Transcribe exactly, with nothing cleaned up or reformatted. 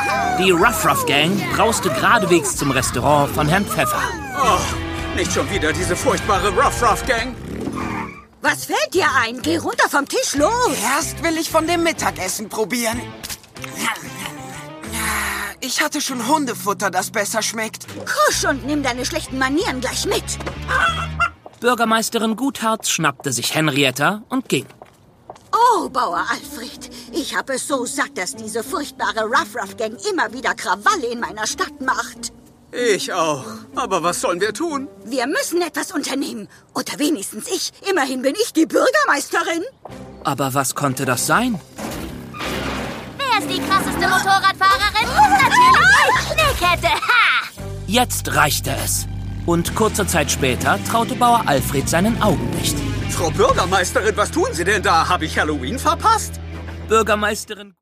Die Ruff Ruff Gang brauste geradewegs zum Restaurant von Herrn Pfeffer. Oh, nicht schon wieder diese furchtbare Ruff Ruff Gang. Was fällt dir ein? Geh runter vom Tisch, los! Erst will ich von dem Mittagessen probieren. Ich hatte schon Hundefutter, das besser schmeckt. Kusch und nimm deine schlechten Manieren gleich mit. Bürgermeisterin Gutharz schnappte sich Henrietta und ging. Oh, Bauer Alfred, ich habe es so satt, dass diese furchtbare Ruff Ruff Gang immer wieder Krawalle in meiner Stadt macht. Ich auch. Aber was sollen wir tun? Wir müssen etwas unternehmen. Oder wenigstens ich. Immerhin bin ich die Bürgermeisterin. Aber was konnte das sein? Wer ist die krasseste Motorradfahrerin? Natürlich ich, Schneekette. Ha! Jetzt reichte es. Und kurze Zeit später traute Bauer Alfred seinen Augen nicht. Frau Bürgermeisterin, was tun Sie denn da? Habe ich Halloween verpasst? Bürgermeisterin